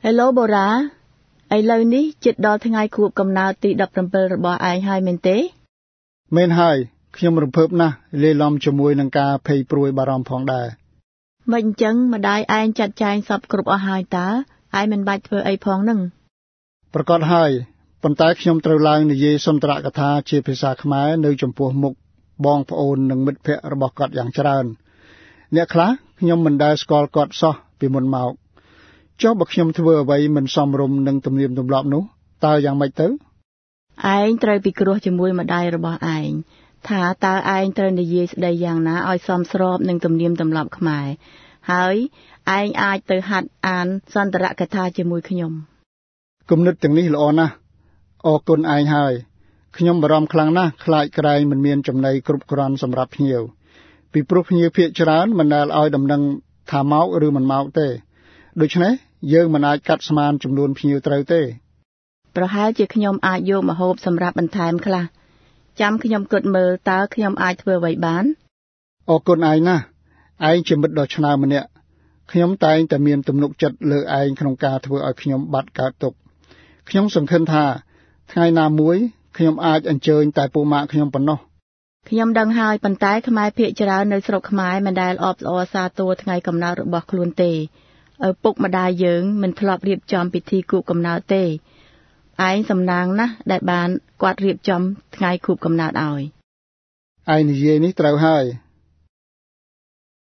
Hello បូរ៉ាឥឡូវនេះជិតដល់ថ្ងៃខួបកំណើតទី17របស់ឯងហើយមែនទេមែនហើយខ្ញុំរំភើបណាស់លេឡំជាមួយនឹងការភ័យព្រួយបារម្ភផងដែរមិនអញ្ចឹងម្ដាយឯងចាត់ចែងសពគ្រប់អស់ហើយតើឯងមិនបាច់ធ្វើអីផងនឹងប្រកាសហើយប៉ុន្តែខ្ញុំត្រូវឡើងនិយាយសុន្ទរកថាជាភាសាខ្មែរនៅចំពោះមុខបងប្អូននិងមិត្តភ័ក្តិរបស់គាត់យ៉ាងច្រើនអ្នកខ្លះខ្ញុំមិនដែលស្គាល់គាត់សោះពីមុនមកចុះបើខ្ញុំធ្វើអ្វីមិនសមរម្យនឹងទំនៀមទម្លាប់នោះតើយ៉ាងម៉េចទៅឯងត្រូវពិគ្រោះជាមួយម្ដាយរបស់ឯងថាតើឯងត្រូវនិយាយស្ដីយ៉ាងណាឲ្យសមស្របនឹងទំនៀមទម្លាប់ខ្មែរហើយឯងអាចទៅហាត់អានសន្ទរកថាជាមួយខ្ញុំគំនិតទាំងនេះល្អណាស់អរគុណឯងហើយខ្ញុំបារម្ភខ្លាំងណាស់ខ្លាចក្រែងមិនមានចំណីគ្រប់គ្រាន់សម្រាប់ភ្ញៀវពីព្រោះភ្ញៀវភាគច្រើនមិនដែលឲ្យដំណឹងថាមកឬមិនមកទេដូច្នេះយើងមិនអាចកាត់ស្មានចំនួនភ្ញៀវត្រូវទេប្រហែលជាខ្ញុំអាចយកម្ហូបសម្រាប់បន្ថែមខ្លះចាំខ្ញុំគិតមើលតើខ្ញុំអាចធ្វើអ្វីបានអរគុណឯងណាស់ឯងជាមិត្តដ៏ឆ្នើមម្នាក់ខ្ញុំតែងតែមានទំនុកចិត្តលើឯងក្នុងការធ្វើឲ្យខ្ញុំបាត់កើតទុក្ខខ្ញុំសង្ឃឹមថាថ្ងៃណាមួយខ្ញុំអាចអញ្ជើញតែពូម៉ាក់ខ្ញុំប៉ុណ្ណោះខ្ញុំដឹងហើយប៉ុន្តែខ្មែរភាគច្រើននៅស្រុកខ្មែរមិនដែលអបអរសាទរថ្ងៃកំណើតរបស់ខ្លួនទេឪពុកម្ដាយយើងមិនធ្លាប់រៀបចំពិធីខួបកំណើតទេឯងសំណាងណាស់ដែលបានគាត់រៀបចំថ្ងៃខួបកំណើតឲ្យឯងនិយាយនេះត្រូវហើយ